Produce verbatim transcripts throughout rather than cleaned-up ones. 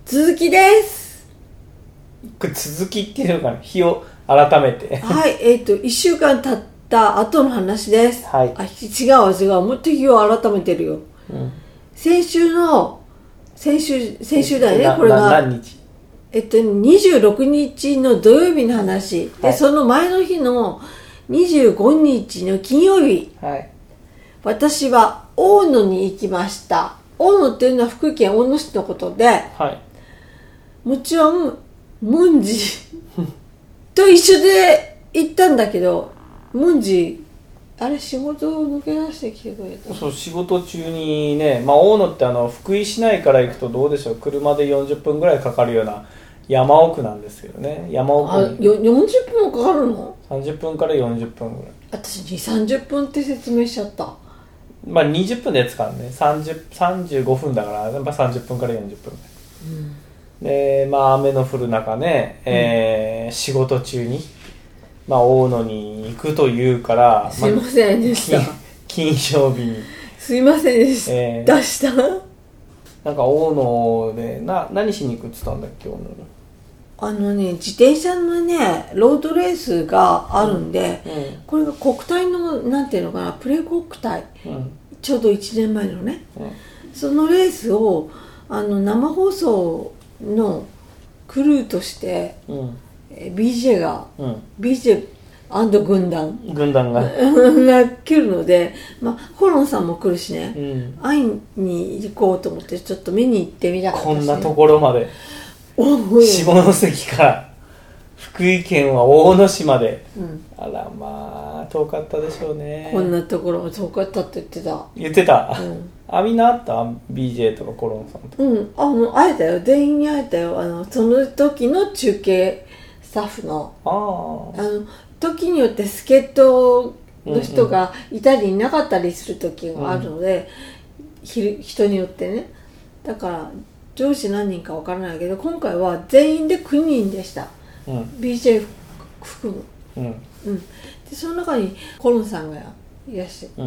続きです。 これ続きっていうのかな、日を改めてはいえっ、ー、といっしゅうかん経った後の話です。 はいあ違う違うもっと日を改めてるよ、うん、先週の先週先週だよねこれが何日えっとにじゅうろくにちの土曜日の話、はい、でその前の日のにじゅうごにちの金曜日、 はい、 私は大野に行きました。大野っていうのは福井県大野市のことで、 はい、 もちろん文治と一緒で行ったんだけど、文治あれ仕事を抜け出してきてくれた。 そう仕事中にね、まあ、大野ってあの福井市内から行くとどうでしょう、車でよんじゅっぷんぐらいかかるような山奥なんですけどね。山奥にあよよんじゅっぷんもかかるの？ さんじゅっぷんからよんじゅっぷんぐらい。 私にじゅう、さんじゅっぷんって説明しちゃった。 まあにじゅっぷんで使うね。さんじゅう、さんじゅうごふんだからやっぱさんじゅっぷんからよんじゅっぷん、うん、でまあ雨の降る中ね、えーうん、仕事中に、まあ、大野に行くというから、 すいませんでした、 まあ、金曜日にすいませんでした、 えー、出したなんか大野でな何しに行くって言ったんだっけ。大野にあのね自転車のねロードレースがあるんで、うんうん、これが国体のなんていうのかなプレ国体、うん、ちょうどいちねんまえのね、うん、そのレースをあの生放送のクルーとして、うん、ビージェー が、うん、ビージェー 軍団軍団がが来るので、まあ、ホロンさんも来るしね、うん、会いに行こうと思ってちょっと見に行ってみたかったし、ね、 こんなところまで下関から福井県は大野市まで、うん、あらまあ遠かったでしょうね。 こんなところも遠かったって言ってた言ってた、うん、あみんなあった ビージェー とかコロンさんとか。 うんあの会えたよ、全員に会えたよ。あのその時の中継スタッフのああの時によって助っ人の人がいたりいなかったりする時があるので、うん、人によってね。だから上司何人か分からないけど今回は全員できゅうにんでした、うん、ビージェー 含む、うんうん、でその中にコロンさんがいらっしゃって、うん、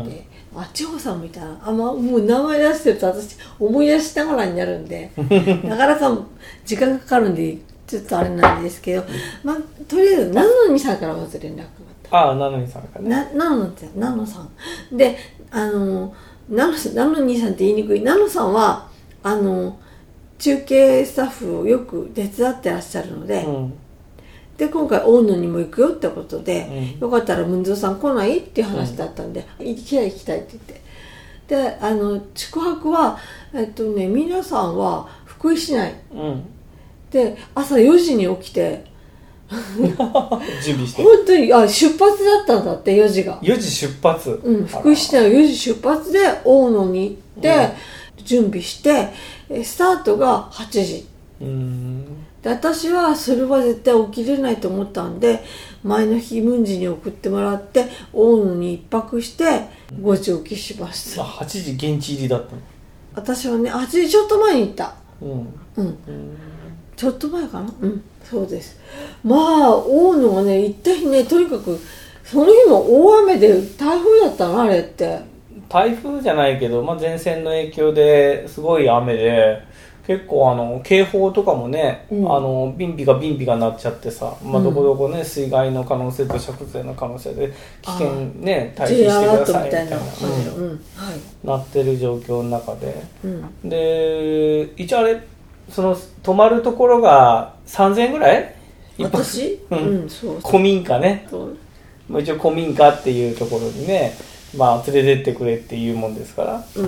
あ千穂さんみたいなあ、ま、もう名前出してると私思い出しながらになるんでなかなか時間がかかるんでちょっとあれなんですけど、まあ、とりあえずナノニさんからまず連絡があった。 ああナノニさんからね。 なナノってナノさんであのナノナノニさんって言いにくい。ナノさんはあの中継スタッフをよく手伝ってらっしゃるので、うん、で今回大野にも行くよってことで、うん、よかったら文蔵さん来ないっていう話だったんで、うん、行きたい行きたいって言ってであの宿泊はえっとね皆さんは福井市内、うん、で朝よじに起きて準備して本当にあ出発だったんだってよじがよじ出発、 うん、福井市内はよじ出発で大野に行って、うん、準備してスタートがはちじ。うーんで私はそれは絶対起きれないと思ったんで前の日文治に送ってもらって大野に一泊してごじ起きしました。 あはちじ現地入りだったの。 私はねはちじちょっと前に行った、うんうん、うんちょっと前かな。うんそうです。まあ大野がね行った日ねとにかくその日も大雨で台風だったのあれって。 台風じゃないけど、まあ、前線の影響ですごい雨で結構あの警報とかもね、うん、あのビンビがビンビが鳴っちゃってさ、まあ、どこどこね、うん、水害の可能性と土砂崩れの可能性で危険ね退避してくださいみたいな、うんうんはい、なってる状況の中で、うん、で一応あれその泊まるところがさんぜんえんぐらい私、 うんうん、そうそう古民家ね一応古民家っていうところにねまあ連れてってくれっていうもんですから、うん、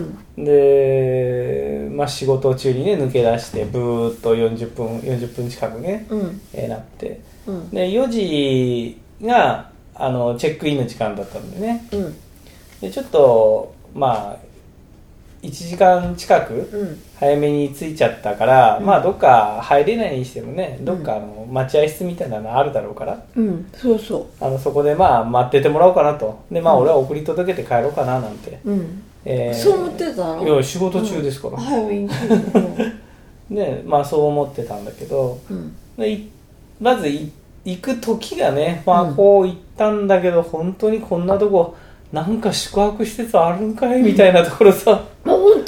で、まあ、仕事中にね抜け出してブーっとよんじゅっぷんよんじゅっぷん近くね、うんえー、なって、うん、でよじがあのチェックインの時間だったんでね、うん、でちょっとまあいちじかん近く早めに着いちゃったから、うん、まあどっか入れないにしてもねどっかあの待合室みたいなのあるだろうから、 うん、そうそうあのそこでまあ待っててもらおうかなとでまあ俺は送り届けて帰ろうかななんて、うんえー、そう思ってたの？ いや仕事中ですから、うん、 早めにでまあそう思ってたんだけど、うん、でまず行く時がねまあこう行ったんだけど、うん、本当にこんなとこなんか宿泊施設あるんかいみたいなところさ、 まあ、本当に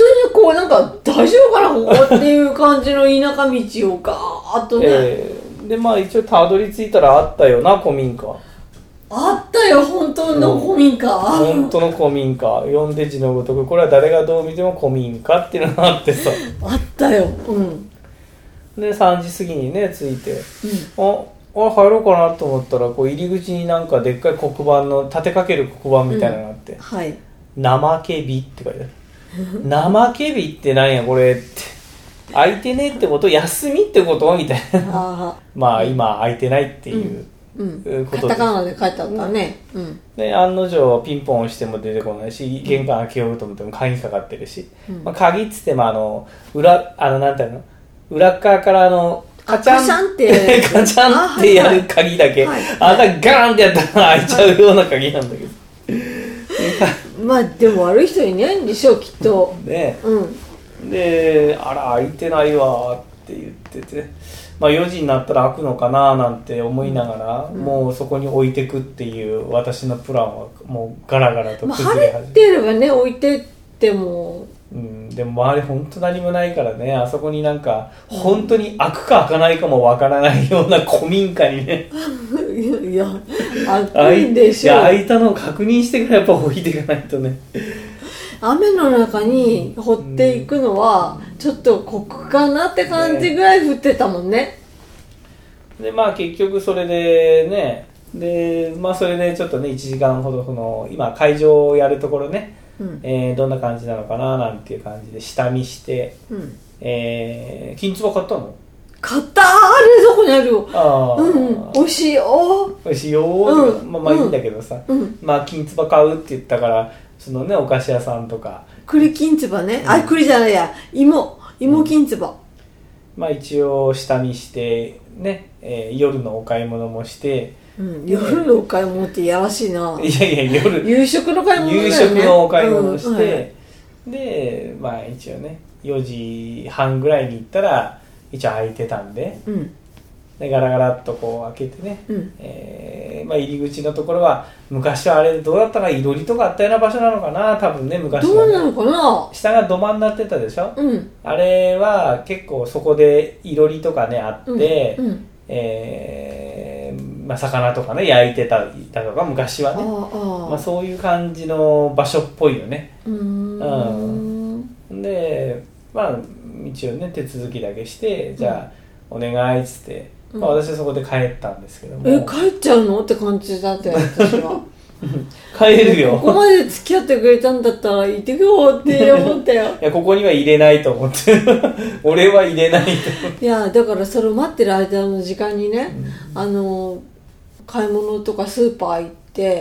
こうなんか大丈夫かなここっていう感じの田舎道をガーッとね、 えー、でまあ一応たどり着いたらあったよな古民家。 あったよ本当の古民家、 うん、本当の古民家呼んで字のごとくこれは誰がどう見ても古民家っていうのがあってさあったよ。うんでさんじ過ぎにね着いて、 うん、 ああ入ろうかなと思ったらこう入り口になんかでっかい黒板の立てかける黒板みたいなのがあって、 うん、はい怠けびって書いてある怠けびってなんやこれって空いてねってこと休みってことみたいなあまあ今空いてないっていう、 うんうん、カタカナで書いてあったね、うん、 で案の定ピンポン押しても出てこないし玄関開けようと思っても鍵かかってるし、うんまあ、鍵っつってもあの裏あのなんていうの裏側からあのカチャンカチャンってカチャンってやる鍵だけ あ,、はいはい、あなたガーンってやったら開いちゃうような鍵なんだけどまあでも悪い人いないんでしょうきっとね、 うん、 であら開いてないわって言ってて、まあ、よじになったら開くのかななんて思いながら、うん、もうそこに置いてくっていう私のプランはもうガラガラと崩れ始めて、まあ、 入ってればね置いてってもうん、でも周り本当何もないからねあそこになんか本当に開くか開かないかもわからないような古民家にねいや開くんでしょ。 いや開いたのを確認してからやっぱ置いていかないとね雨の中に掘っていくのはちょっと酷かなって感じぐらい降ってたもんね。 でまあ結局それでねでまあそれでちょっとねいちじかんほどその今会場をやるところねうんえー、どんな感じなのかななんていう感じで下見して、うんえー、金壺買ったの？ 買ったー冷蔵庫にあるよ。あうん、美味しいよ美味しいよ、うん、まあまあいいんだけどさ、うん、まあ金壺買うって言ったからそのねお菓子屋さんとか栗金壺ね、うん、あ栗じゃないや芋芋金壺、うん、 まあ一応下見してね、えー、夜のお買い物もしてうん、夜のお買い物ってやらしいな。 いやいや夜夕食の買い物だよね。 夕食のお買い物して、うんはい、でまあ一応ねよじはんぐらいに行ったら一応開いてたんで、うん、でガラガラっとこう開けてね、うんえーまあ、入り口のところは昔はあれどうだったかいろりとかあったような場所なのかな多分ね昔は、ね、 どうなのかな下が土間になってたでしょ、うん、あれは結構そこでいろりとかねあって、うんうんえーまあ、魚とかね焼いてたりだとか昔はねああ、まあ、そういう感じの場所っぽいよねうーん、うん、でまあ一応ね手続きだけしてじゃあ、うん、お願いっつって、まあ、私はそこで帰ったんですけども、 え帰っちゃうのって感じだったよ私は帰るよここまで付き合ってくれたんだったら行ってこようって思ったよいやここには入れないと思って俺は入れないと思っていやだからそれを待ってる間の時間にね、うん、あの買い物とかスーパー行って、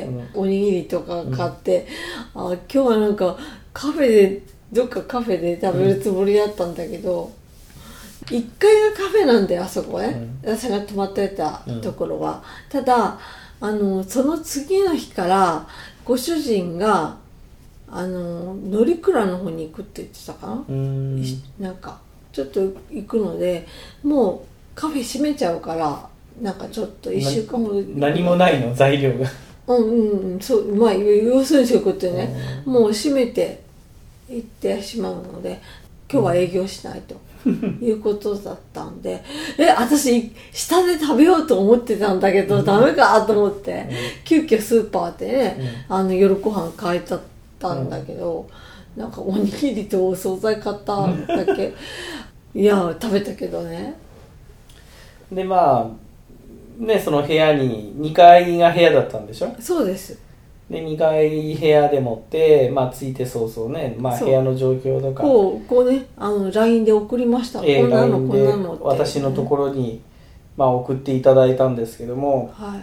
うん、おにぎりとか買って、うん、あ今日はなんかカフェでどっかカフェで食べるつもりだったんだけど、うん、いっかいがカフェなんだよあそこね、うん、私が泊まってたところは、うん、ただあのその次の日からご主人があの乗鞍の方に行くって言ってたかな、うん、なんかちょっと行くのでもうカフェ閉めちゃうからなんかちょっといっしゅうかんほど何もないの材料がうんうんそうまあ要するにそういうことでねもう閉めて行ってしまうので今日は営業しないと、うん、いうことだったんでえ私下で食べようと思ってたんだけど、うん、ダメかと思って、うん、急遽スーパーでね、うん、あの夜ご飯買えちゃったんだけど、うん、なんかおにぎりとお惣菜買ったんだけいや食べたけどねでまあねその部屋ににかいが部屋だったんでしょそうですでにかい部屋でもって、まあ、着いて早々ね、まあ、部屋の状況とかこうこうねあの ライン で送りました、えー、こんなのこんなのって、 私のところに、まあ、送っていただいたんですけども、はい、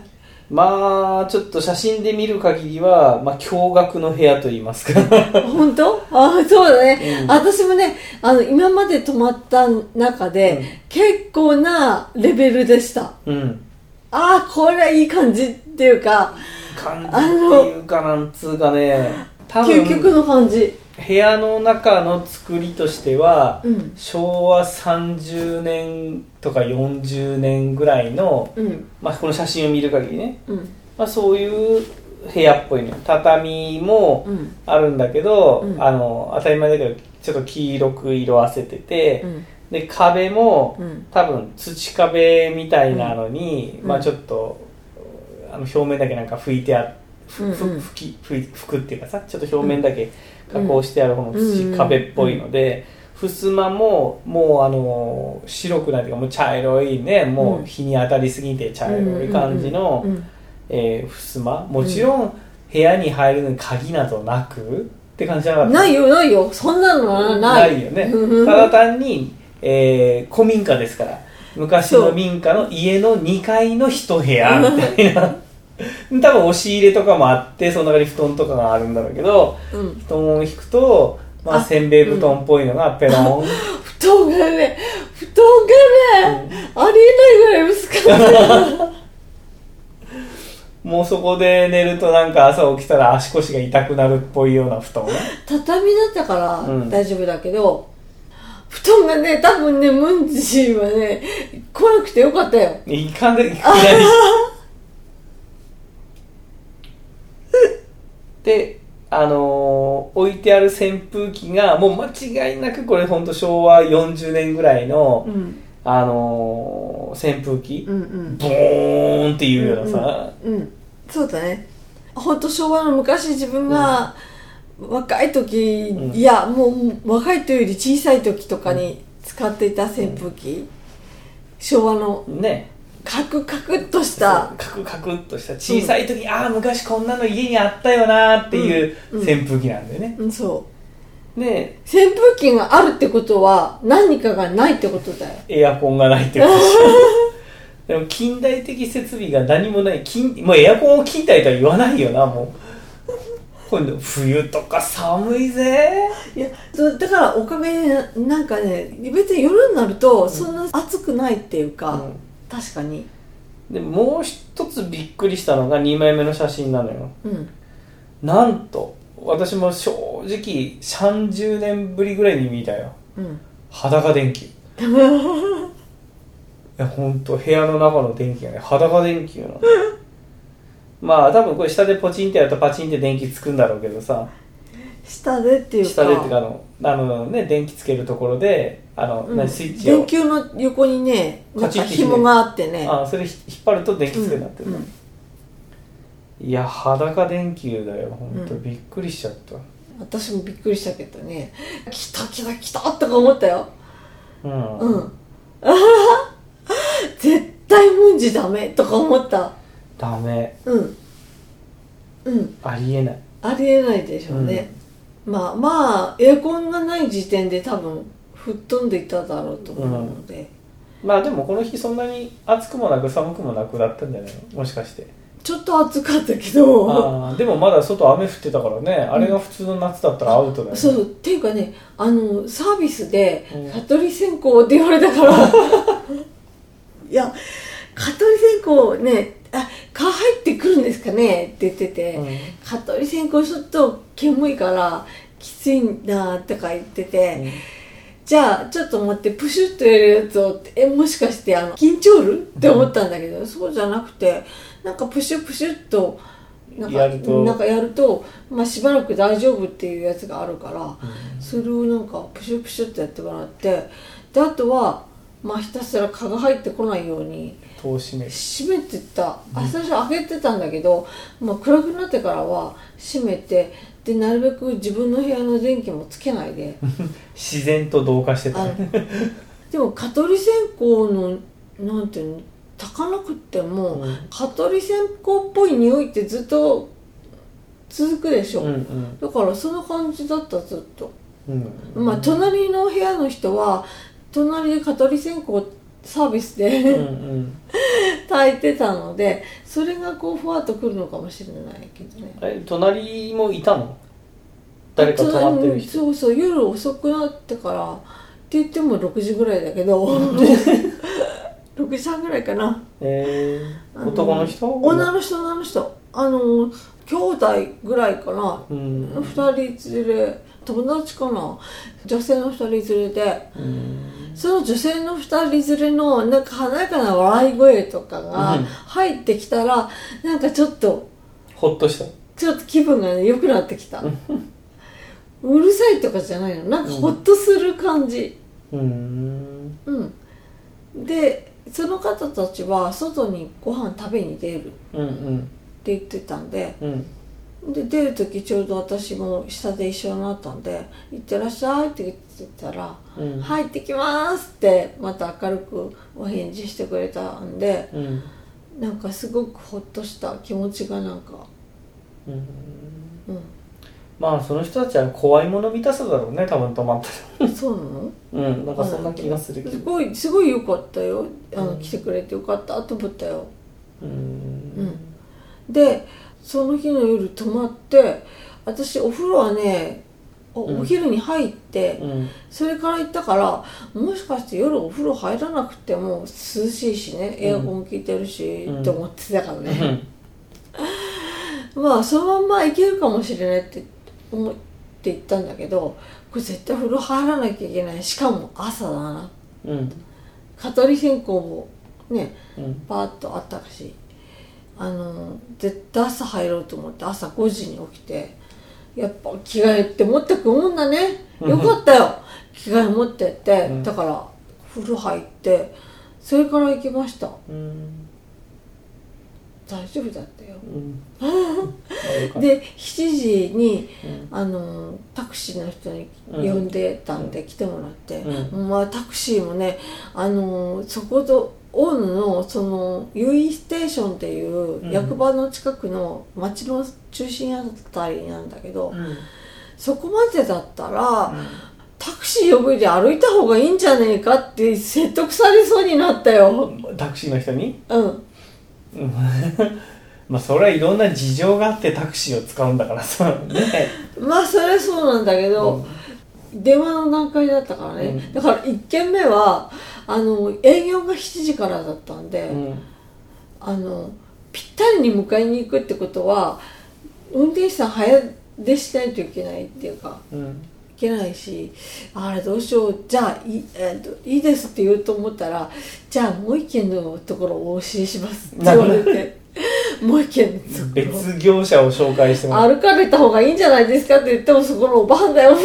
まあちょっと写真で見る限りは、まあ、驚愕の部屋といいますか本当あそうだね、うん、私もねあの今まで泊まった中で、うん、結構なレベルでした、うん、ああこれはいい感じっていうか感じっていうかなんつうかね多分究極の感じ部屋の中の作りとしては、うん、しょうわさんじゅうねんとかよんじゅうねんぐらいの、うんまあ、この写真を見る限りね、うんまあ、そういう部屋っぽいのよ畳もあるんだけど、うん、あの当たり前だけどちょっと黄色く色あせてて、 うん、で壁も、 うん、 多分土壁みたいなのに、 うん、 まあちょっとあの表面だけなんか拭いてあってふ、 うんうん、 ふき拭くっていうかさ、ちょっと表面だけ加工してあるこの土壁っぽいので、ふすまももうあの白くないというかもう茶色いね、もう日に当たりすぎて茶色い感じの、えー、ふすま、もちろん部屋に入るのに鍵などなくって感じじゃなかった？ ないよないよ、そんなのはない。 ないよね。ただ単に、えー、古民家ですから、昔の民家の家のにかいの一部屋みたいな。多分押し入れとかもあって、その中に布団とかがあるんだろうけど、うん、布団を引くと、まあ、せんべい布団っぽいのがペロン。 布団がね、布団がね、うん、ありえないぐらい薄かった。 もうそこで寝るとなんか朝起きたら足腰が痛くなるっぽいような布団。 畳だったから大丈夫だけど、うん、布団がね、多分ね、ムンジはね、来なくてよかったよ。 いかんで、いきなり。で、あのー、置いてある扇風機がもう間違いなくこれほんとしょうわよんじゅうねんぐらいの、うん、あのー、扇風機、うんうん、ボーンっていうようなさ、 うんうんうん、そうだね、ほんと昭和の昔自分が若い時、うん、いやもう若いというより小さい時とかに使っていた扇風機、うん、昭和のね、カクカクっとしたカクカクっとした小さい時、うん、ああ昔こんなの家にあったよなっていう扇風機なんだよね、 うんうん、そうで扇風機があるってことは何かがないってことだよ。 エアコンがないってことでも近代的設備が何もない近もうエアコンを近代とは言わないよな。もう今度冬とか寒いぜ。 いやだからおかげでなんかね、別に夜になるとそんな暑くないっていうか、うん、確かに。 でもう一つびっくりしたのがにまいめの写真なのよ、うん、なんと私も正直さんじゅうねんぶりぐらいに見たよ、うん、裸電球。いや本当部屋の中の電気がね裸電球なの。まあ多分これ下でポチンってやるとパチンって電気つくんだろうけどさ、 下でっていうか下でっていうかあのあのね電気つけるところであの、うん、スイッチを電球の横にねなんか紐があってね、 あそれ引っ張ると電気つけるようになってる、うんうん、いや裸電球だよ本当、うん、びっくりしちゃった。 私もびっくりしたけどね、来た来た来たとか思ったよ。うんうん絶対ムンジダメとか思った。 ダメ、 うんうんありえない、 ありえないでしょうね、うん、まあまあエアコンがない時点で多分吹っ飛んでいただろうと思うので、 うん、まあでもこの日そんなに暑くもなく寒くもなくだったんじゃないの、もしかして。 ちょっと暑かったけどあでもまだ外雨降ってたからね、あれが普通の夏だったらアウトだよね、 そうっていうかね、あのサービスで蚊取り線香って言われたから、うん、いや蚊取り線香ね、あ蚊入ってくるんですかねって言ってて、うん、蚊取り線香ちょっと煙いからきついんだとか言ってて、うん、じゃあちょっと待ってプシュッとやるやつをえもしかしてあの緊張るって思ったんだけど、うん、そうじゃなくてなんかプシュプシュッとなんかやると、なんかやると、まあ、しばらく大丈夫っていうやつがあるから、うん、それをなんかプシュプシュッとやってもらって、であとは、まあ、ひたすら蚊が入ってこないように戸を閉める閉めてた。最初開けてたんだけど、まあ、暗くなってからは閉めて、でなるべく自分の部屋の電気もつけないで自然と同化してたでも蚊取り線香のなんていうの炊かなくっても、うん、蚊取り線香っぽい匂いってずっと続くでしょ、うんうん、だからそんな感じだったずっと、うんうん、まあ隣の部屋の人は隣で蚊取り線香サービスでうん、うん、炊いてたので、それがこうふわっとくるのかもしれないけどね。 え隣もいたの？誰か泊まってる人？ そうそう、夜遅くなってからって言ってもろくじぐらいだけどろくじはんぐらいかな。 えー、男の人？ 女の人女の人あの兄弟ぐらいかな、うん、ふたり連れ友達かな、女性のふたり連れで、うん、その女性のふたり連れのなんか華やかな笑い声とかが入ってきたら、うん、なんかちょっとほっとした、 ちょっと気分が良くなってきたうるさいとかじゃないの、なんかホッとする感じ。 うん、 うん、でその方たちは外にご飯食べに出るって言ってたんで、 うんうん、 で出る時ちょうど私も下で一緒になったんで「行ってらっしゃい」って言ってたら「うん、はい行ってきます」ってまた明るくお返事してくれたんで、うん、なんかすごくホッとした気持ちがなんか、 うんうん、まあその人たちは怖いもの見たさだろうね、多分泊まったら。 そうなの？ うん、なんかそんな気がするけど、 すごいすごい良かったよ、あの、うん、来てくれてよかったと思ったよ。うん、うん、でその日の夜泊まって私お風呂はね お,、うん、お昼に入って、うん、それから行ったからもしかして夜お風呂入らなくても涼しいしね、エアコン効いてるし、うん、って思ってたからね、うん、まあそのまんま行けるかもしれないって思って行ったんだけど、これ絶対風呂入らなきゃいけない、しかも朝だな、うん、蚊取り線香もね、うん、パーッとあったし、あの絶対朝入ろうと思って朝ごじに起きて、やっぱ着替えって持ってくもんだね、よかったよ着替え持ってって、うん、だから風呂入ってそれから行きました、うん、大丈夫だったよ、うん、でしちじに、うん、あのタクシーの人に呼んでたんで来てもらって、うん、まあタクシーもね、あのそこと大野のそのユイステーションっていう役場の近くの町の中心あたりなんだけど、うん、そこまでだったら、うん、タクシー呼ぶより歩いた方がいいんじゃねえかって説得されそうになったよ。 タクシーの人に？ うん。 まあそれはいろんな事情があってタクシーを使うんだからさね。 まあそれはそうなんだけど、うん、電話の段階だったからね、うん、だからいっけんめはあの営業がしちじからだったんで、うん、あのぴったりに迎えに行くってことは運転手さん早出しないといけないっていうか、うん、いけないし、あれどうしよう、じゃあいい、えー、といいですって言うと思ったら、じゃあもう一軒のところをお教えしますって言われてもう一軒のところ別業者を紹介してもらう、 歩かれた方がいいんじゃないですかって言ってもそこのおばはんだよ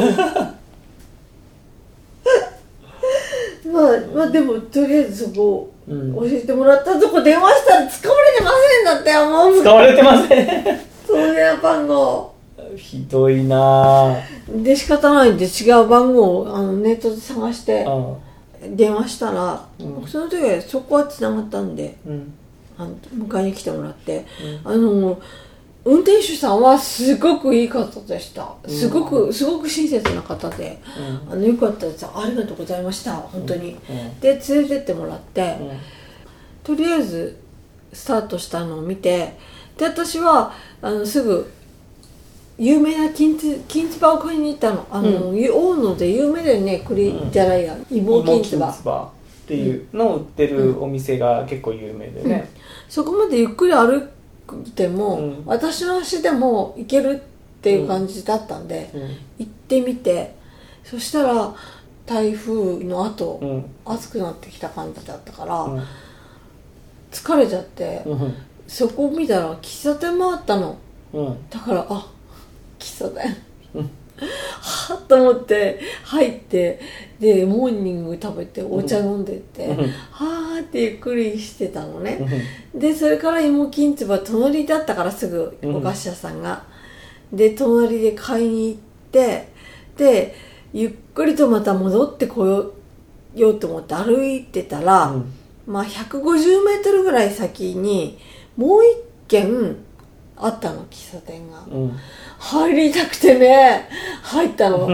まあ、まあでもとりあえずそこ教えてもらったとこ電話したら使われてませんだってもう使われてませんその電話番号ひどいなで仕方ないんで違う番号をあのネットで探して電話したら、うん、その時はそこはつながったんで、うん、あの迎えに来てもらって、うん、あの運転手さんはすごくいい方でした。すごく、うん、すごく親切な方で、うん、あのよかったです。ありがとうございました本当に、うん、で連れてってもらって、うん、とりあえずスタートしたのを見て、で私はあのすぐ有名なきんつきんつばを買いに行ったの。あの、うん、大野で有名だよね、栗じゃないや、芋きんつばっていうのを売ってるお店が結構有名でね、 そこまでゆっくり歩でも、うん、私の足でも行けるっていう感じだったんで、うんうん、行ってみて、そしたら台風の後、うん、暑くなってきた感じだったから、うん、疲れちゃって、うん、そこを見たら喫茶店もあったの、うん、だからあ喫茶店、うん、はっと思って入ってでモーニング食べてお茶飲んでって、うん、はーってゆっくりしてたのね、うん、でそれから芋きんつば隣だったからすぐお菓子屋さんが、うん、で隣で買いに行ってでゆっくりとまた戻ってこようと思って歩いてたら、うん、まあひゃくごじゅうメートルぐらい先にもう一軒あったの喫茶店が、うん、入りたくてね入ったの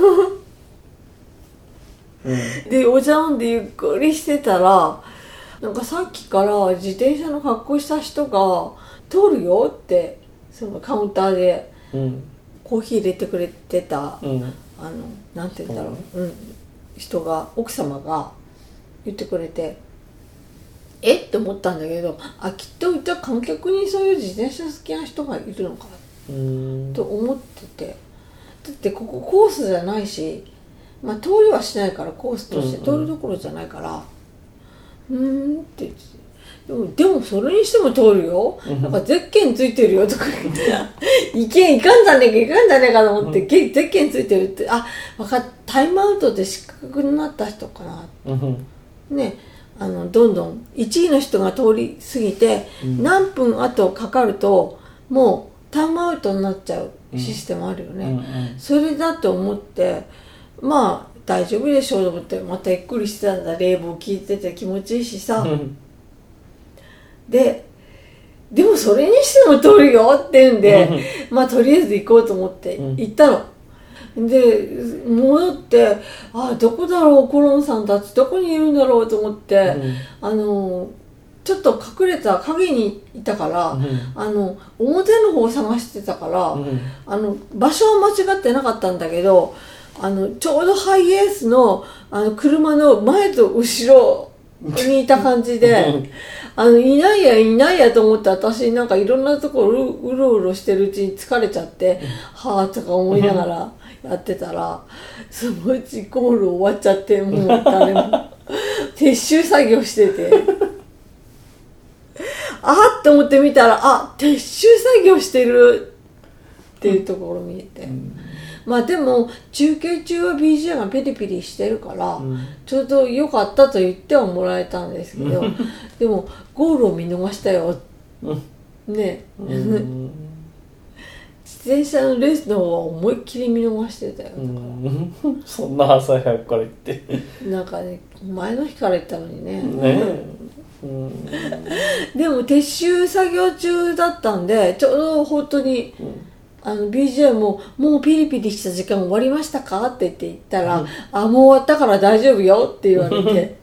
うん、でお茶飲んでゆっくりしてたらなんかさっきから自転車の格好した人が通るよってそのカウンターでコーヒー入れてくれてた、うん、あのなんて言うんだろう、うん、人が奥様が言ってくれてえって思ったんだけど、あきっとじゃあ観客にそういう自転車好きな人がいるのかと思ってて、だってここコースじゃないし、まあ、通りはしないからコースとして通るどころじゃないから、 うーんって言って、でも、でもそれにしても通るよ、うん、なんかゼッケンついてるよとか言っていけんいかんじゃねえかいかんじゃねえかと思って、うん、ゼッケンついてるって、あ、分かった、タイムアウトで失格になった人かな、うん、ね、あのどんどんいちいの人が通り過ぎて、うん、何分後かかるともうタイムアウトになっちゃうシステムあるよね、うんうんうん、それだと思ってまあ大丈夫でしょうと思って、またゆっくりしてたんだ、冷房効いてて気持ちいいしさ、うん、ででもそれにしても通るよって言うんで、うん、まあとりあえず行こうと思って行ったの、うん、で戻ってあどこだろうコロンさんたちどこにいるんだろうと思って、うん、あのちょっと隠れた影にいたから、うん、あの表の方を探してたから、うん、あの場所は間違ってなかったんだけど、あのちょうどハイエース の, あの車の前と後ろにいた感じであのいないやいないやと思って私なんかいろんなところ う, うろうろしてるうちに疲れちゃって、うん、はぁとか思いながらやってたらそのうちゴール終わっちゃって、もう誰も撤収作業しててあーって思って見たらあ撤収作業してるっていうところ見えて、うん、まあでも中継中は ビージーエー がピリピリしてるから、うん、ちょうど良かったと言ってはもらえたんですけどでもゴールを見逃したよ、うん、ね、うん、自転車のレースの方は思いっきり見逃してたよ、うん、 そんな朝早くから行ってなんかね前の日から行ったのにね、ね、うん、でも撤収作業中だったんでちょうど本当に、うん、あの ビージーエー ももうピリピリした時間終わりましたかって言って言ったら、うん、あもう終わったから大丈夫よって言われて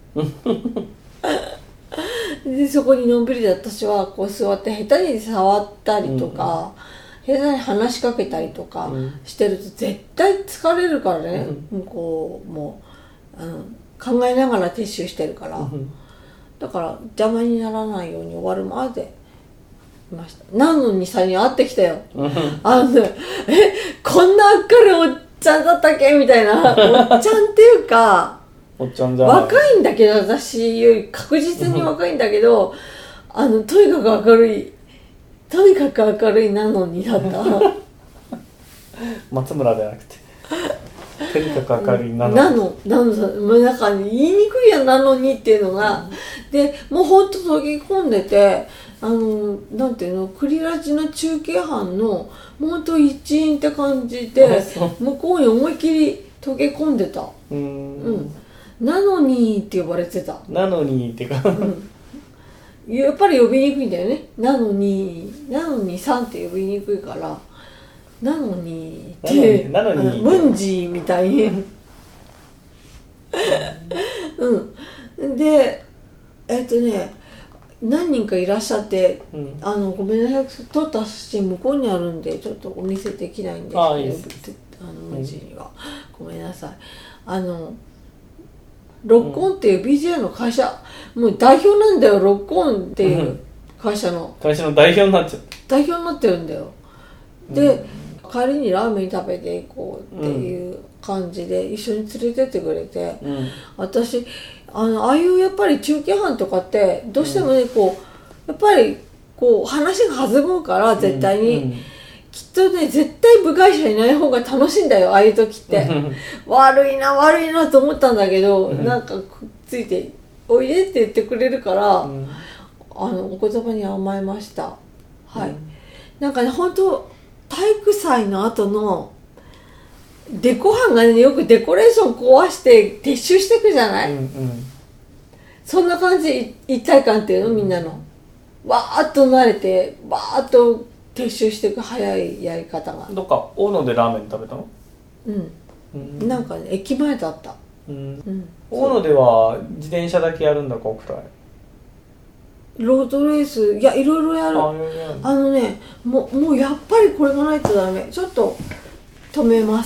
でそこにのんびりで私はこう座って下手に触ったりとか、うん、下手に話しかけたりとかしてると絶対疲れるからね、うん、こうもうあの考えながら撤収してるから、うん、だから邪魔にならないように終わるまでいました。なのにさに会ってきたよ、うん、あのねえこんな明るいおっちゃんだったっけみたいなおっちゃんっていうかおっちゃんじゃない若いんだけど私より確実に若いんだけどあのとにかく明るいとにかく明るいなのにだった松村じゃなくてとにかく明るいなのなのなのなんか、ね、言いにくいやなのにっていうのが、うん、でもうほんと溶け込んでてあのなんていうのクリラジの中継班のほんと一員って感じで向こうに思いっきり溶け込んでた。うん、うん、なのにって呼ばれてた。 なのにってか、うん、 やっぱり呼びにくいんだよね。なのになのにさんって呼びにくいからなのにってなのに、なのにムンジーみたいにうんでえっとね何人かいらっしゃって、うん、あのごめんなさい撮った写真向こうにあるんでちょっとお見せできないんですけど、あ、いいです、あのムンジーには、うん、ごめんなさい。あのロックオンっていう ビージーエー の会社、うん、もう代表なんだよ。ロックオンっていう会社の、 うん、会社の代表になっちゃった代表になってるんだよ。で、うん、帰りにラーメン食べていこうっていう感じで一緒に連れてってくれて、うん、私あのああいうやっぱり中継班とかってどうしてもね、うん、こうやっぱりこう話が弾むから絶対に、うんうん、きっとね絶対部外者いない方が楽しいんだよああいう時って悪いな悪いなと思ったんだけど、うん、なんかくっついておいでって言ってくれるから、うん、あのお言葉に甘えました。はい、うん、なんかね本当体育祭の後のデコ班がねよくデコレーション壊して撤収していくじゃない、うんうん、そんな感じ一体感っていうのみんなのわーっと慣れてわーっと撤収していく早いやり方が。 どっか大野でラーメン食べたの？ うん、うん、なんかね駅前だった、 うんうん、大野では自転車だけやるんだかオフライロードレースいやいろいろやる。 あ, あのねもう、もうやっぱりこれがないとダメ。ちょっと止めます。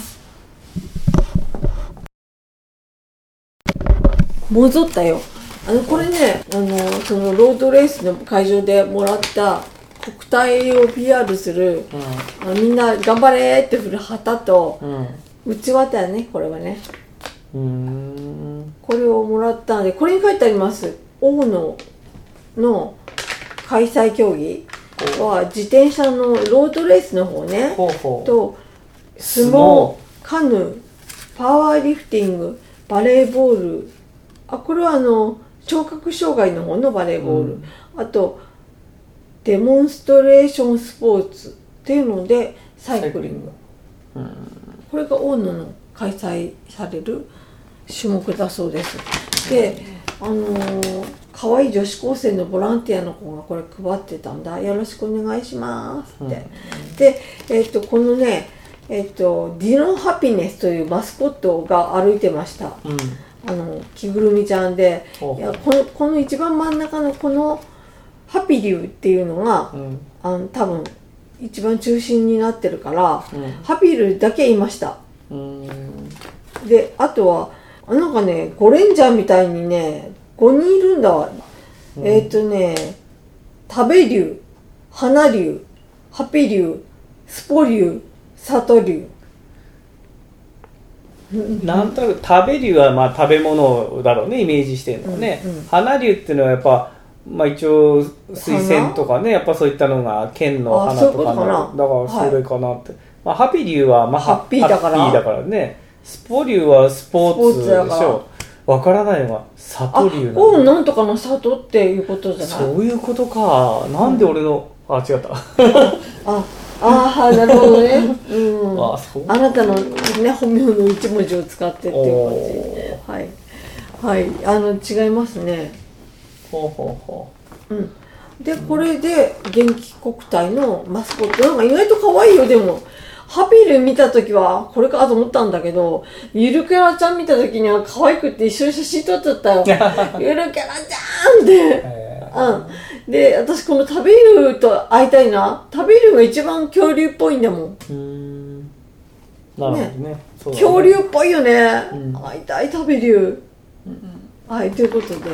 戻ったよ。あのこれねあのそのロードレースの会場でもらった国体を ピーアール する、うん、あのみんな頑張れって振る旗と、うん、うちわだよねこれはね。うーんこれをもらったのでこれに書いてあります。 大野の開催競技は自転車のロードレースの方ね、 ほうほうと相撲、カヌー、パワーリフティング、バレーボール、あこれはあの聴覚障害の方のバレーボール、うん、あとデモンストレーションスポーツっていうのでサイクリング、うん、これが大野の開催される種目だそうです。で、あのー、可愛い女子高生のボランティアの子がこれ配ってたんだ。よろしくお願いしますって、うん、で、えー、とこのね、えー、とディノハピネスというマスコットが歩いてました、うん、あの着ぐるみちゃんで、いやこの、この一番真ん中のこのハピリューっていうのが、うん、あの多分一番中心になってるから、うん、ハピリューだけいました。うん、であとはなんかねゴレンジャーみたいにねごにんいるんだわ、うん、えっ、ー、とね食べ竜、花竜、ハピ竜、スポ竜、里竜。 なんとなく食べ竜はまあ食べ物だろうね、イメージしてるのね、うんうん、花竜っていうのはやっぱまあ一応水仙とかね、やっぱそういったのが剣の花とかの、だからそれかなって、はい、まあ、ハピ竜はまあハッピーだからハッピーだからね、スポ竜はスポーツでしょ。わからないのは里竜なの。 おなんとかの里っていうことじゃない。 そういうことか。なんで俺の、うん、あ違った。 ああなるほどね。うん。あそう。あなたのね本名の一文字を使ってっていう感じ。はいはいあの違いますね。 ほうほうほう。うん。でこれで元気国体のマスコットなんか意外と可愛いよ。でもハピル見たときはこれかと思ったんだけど、ゆるキャラちゃん見たときには可愛くて一緒に写真撮っちゃったよ。ゆるキャラちゃんって、うん、で私このタビルと会いたいな。タビルが一番恐竜っぽいんだもん。うーんなるほど ね, ね, ね恐竜っぽいよね、うん、会いたいタビル、うん、はいということで、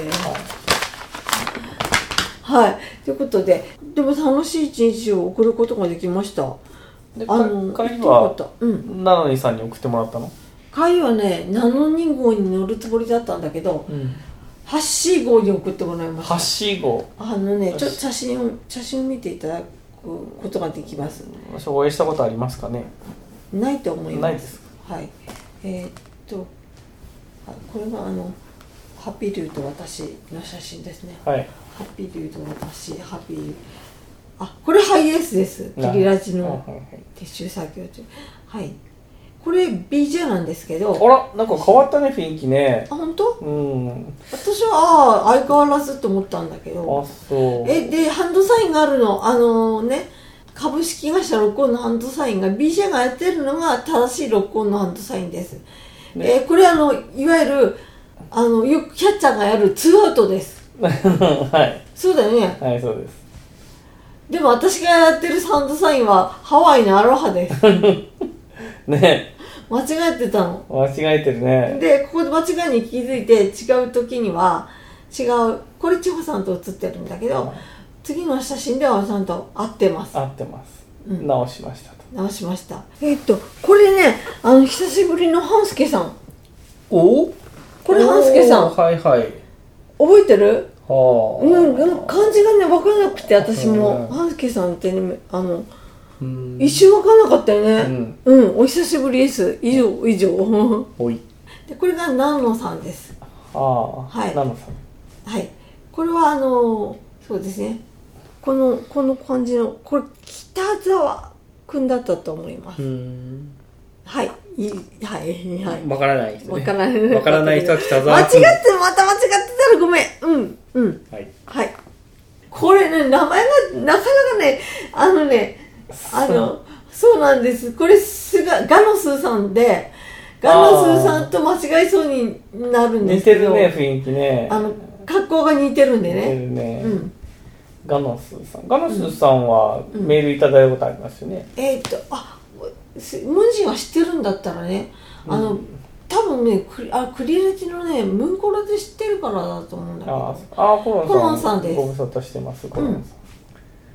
はい、はい、ということででも楽しい一日を送ることができました。 であの帰りは、うん、ナノニさんに送ってもらったの？ 帰りはねナノニ号に乗るつもりだったんだけど、うん、ハッシー号に送ってもらいました。 ハッシー号あのねちょっと写真を写真を見ていただくことができます。 お会いしたことありますかね？ ないと思います。 ないです。 はいえー、っと、はい、これがあのハッピーリューと私の写真ですね。 はい、 ハッピーリューと私ハッピーリューあ、これハイエースです。キリラジの撤収作業中。はい。これ ビージェー なんですけど。 あら、なんか変わったね、雰囲気ね。 あ、本当？ うん。 私は、ああ、相変わらずと思ったんだけど。 あ、そう。 え、で、ハンドサインがあるの。あのね、株式会社ロックオンのハンドサインが ビージェー がやってるのが正しいロックオンのハンドサインです。ね、えー、これあの、いわゆる、あの、よくキャッチャーがやるツーアウトです。 はい。 そうだよね。 はい、そうです。 でも私がやってるハンドサインはハワイのアロハですね間違えてたの。 間違えてるね。 でここで間違いに気づいて違う時には違うこれ千穂さんと写ってるんだけど、うん、次の写真ではちゃんと合ってます。 合ってます、うん、直しましたと。 直しました。えー、っとこれねあの久しぶりの半助さん。 おこれ半助さんはいはい覚えてる？ はあ、 うん、漢字がね分からなくて私も半助さんってねあの一瞬分からなかったよね。うん、うん、お久しぶりです。以上以上。 おい。 でこれがナノさんです。 ああ、 はい。 ナノさん。 はい。これはあのそうですね。このこの感じのこれ北沢くんだったと思います。うん。はい。いはいはい。 分からない人、ね。 分からない。 分からない人は北沢くん。 間違ってまた間違ってたらごめん。うんうん。はい。はい。これね名前がなかなかねあのねあのそうなんです。これすがガノスーさんでガノスーさんと間違いそうになるんですけど。 似てるね雰囲気ね。 あの格好が似てるんでね。 似てるね。うん。ガノスーさん。ガノスーさんはメールいただいたことありますよね。 うん、えー、っとあ。文字は知ってるんだったらねあの、うん、多分ねク リ, あクリレジのねムンコラで知ってるからだと思うんだけど。 ああコロンさんコロンさんです。 ご無沙汰してますコロンさん、うん、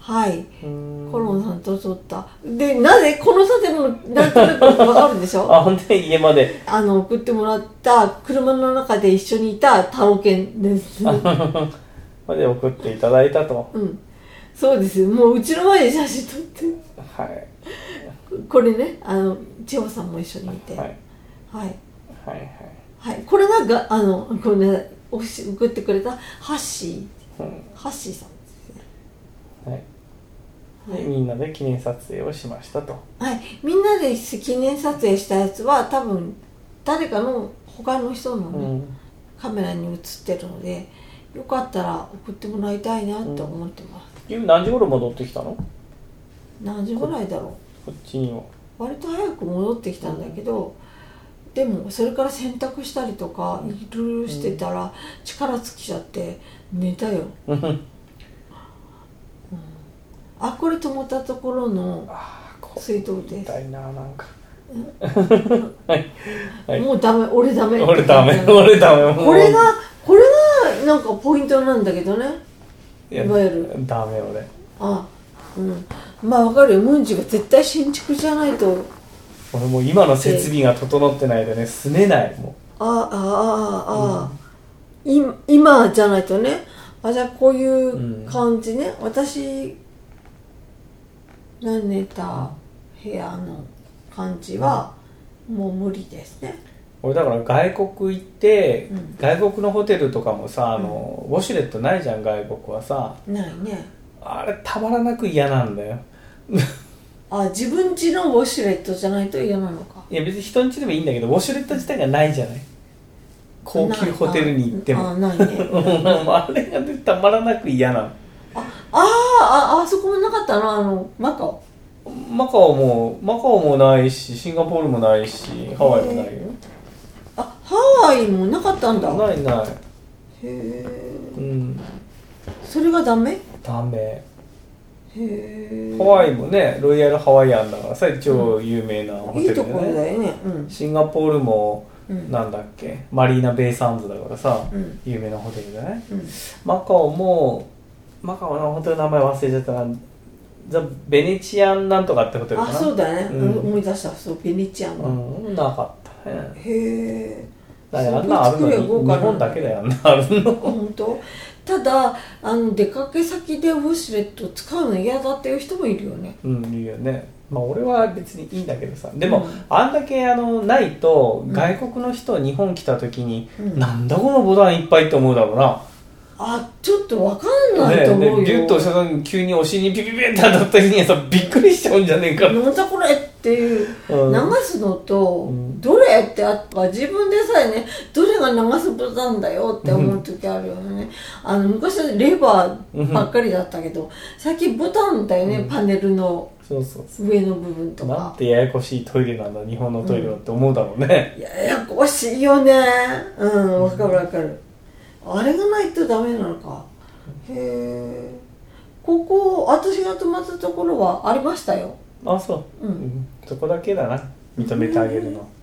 はい、コロンさんと撮った。で、なぜこの建物なんとなく分かるでしょあ、本当に家まであの送ってもらった車の中で一緒にいたタロケンですまで送っていただいたと。 うん、そうです。もううちの前で写真撮ってはいこれね、あの千穂さんも一緒にいて、はい、はい、はいはい、これががあのこれ、ね、送ってくれたハッシー、うん、ハッシーさんですね。 はいでみんなで記念撮影をしましたと。 はい、みんなで記念撮影したやつは多分誰かの他の人の、ねうん、カメラに映ってるので、よかったら送ってもらいたいなと思ってます。 うん、何時頃戻ってきたの？ 何時ぐらいだろう。 こっちには割と早く戻ってきたんだけど、うん、でもそれから洗濯したりとかいろいろしてたら力尽きちゃって寝たよ。あ、これ止まったところの水筒です。 痛いな、なんかはいはい、もうダメ、俺ダメ俺ダメ俺ダメこれがこれがなんかポイントなんだけどね、いわゆるダメ俺。 あ、うん、まあわかるよ。ムンジが絶対新築じゃないと。 俺もう今の設備が整ってないとね住めないもん。 あああああ、うん、今じゃないとね。あ、じゃあこういう感じね、うん、私が寝た部屋の感じはもう無理ですね。 俺だから外国行って、うん、外国のホテルとかもさ、あの、うん、ウォシュレットないじゃん外国はさ。 ないね。 あれたまらなく嫌なんだよあ、自分家のウォシュレットじゃないと嫌なのか。 いや別に人ん家でもいいんだけどウォシュレット自体がないじゃない、高級ホテルに行っても。 あ, あないねあれがたまらなく嫌なの。 ああ、あそこもなかったの、あのマカオ。 マカオもマカオもないし、シンガポールもないし、ハワイもないよ。 あ、ハワイもなかったんだ。 ないない。へえ。 うん。 それがダメ？ ダメ。 へえ。 ハワイもね、ロイヤルハワイアンだからさ、超有名なホテルでね。 いいところだよね。うん。 シンガポールも、うん、なんだっけ、マリーナベイサンズだからさ、うん、有名なホテルだね。うん、マカオもマカオのホテルの名前忘れちゃったな。ザ・ベネチアンなんとかってホテルかな。 あ、そうだね、うん、思い出した。そう、ベネチアン、 うん、なかったね。 へえ。 あんなあるのに日本だけだよ、あんなあるの。 本当。ただあの出かけ先でウォシュレット使うの嫌だっていう人もいるよね。 うん、いるよね。まあ俺は別にいいんだけどさ、でも、うん、あんだけあのないと外国の人、うん、日本来た時に、うん、なんだこのボタンいっぱいって思うだろうな。 あ、ちょっと分かんないと思うよ。 ね、でビュッとした時に急にお尻にピピピって当たった時にさびっくりしちゃうんじゃねえか。 なんだこれっていう、うん、流すのと、うん、どれってあった自分でさえね、どれが流すボタンだよって思う時あるよね、うん、あの昔はレバーばっかりだったけど、うん、最近ボタンだよね、うん、パネルの上の部分とか。 なんてややこしいトイレなんだ日本のトイレはって思うだろうね、 うん、ややこしいよね。うん、分かる分かる。あれがないとダメなのか。へえ。ここ私が泊まったところはありましたよ。 あ、そう、うんうん、そこだけだな認めてあげるの。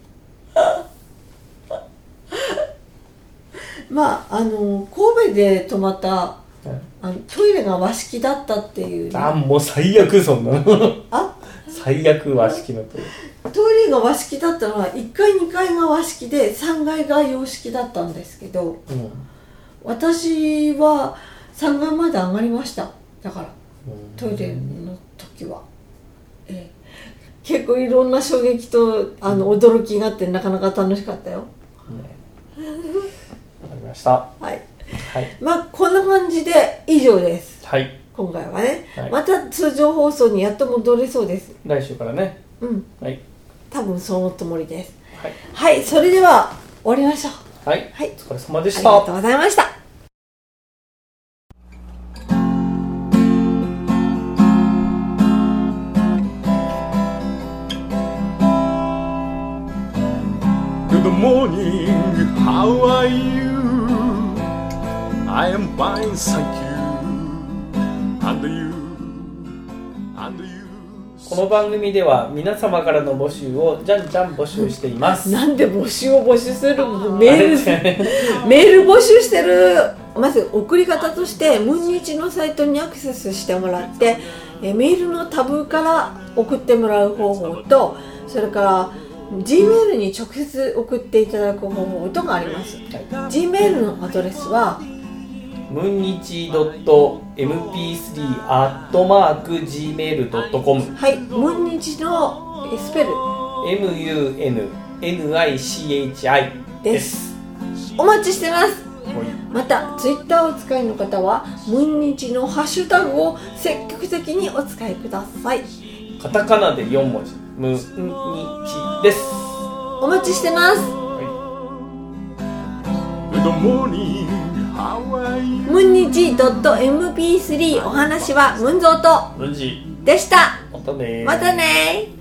まああの神戸で泊まった、あのトイレが和式だったっていう、ね、 あ、もう最悪そんなの。あ、最悪和式のトイレ。 トイレが和式だったのはいっかいにかいが和式でさんがいが洋式だったんですけど、うん、私はさんがいまで上がりました。だからトイレの時は、えー、結構いろんな衝撃とあの驚きがあってなかなか楽しかったよ、ね、 わかりました。 はい、はい、まあこんな感じで以上です、 はい、 今回はね、はい、また通常放送にやっと戻れそうです。 来週からね。 うん、 はい、 多分そのつもりです。はい、はい、それでは終わりましょう。 はい、 はい、 お疲れ様でした。 ありがとうございました。 Good morning, how are you? I am fine, thank you. And you, and you. この番組では皆様からの募集をじゃんじゃん募集しています。 なんで募集を募集するの？メールメール募集してる。 まず送り方としてムンニチのサイトにアクセスしてもらって、えメールのタブから送ってもらう方法と、それから Gmail に直接送っていただく方法とがあります、はい、Gmail のアドレスはムンニチ ドットエムピースリー アットマーク ジーメール ドットコム。 はい、ムンニチのスペルエムユーエヌエヌアイシーエイチアイ です。 お待ちしてます。またツイッターをお使いの方はムンニチのハッシュタグを積極的にお使いください。 カタカナでよんもじ、ムンニチです。 お待ちしてます。ムンニチ ドットエムピースリー お話はムンゾーとムンジでした。 またねまたね。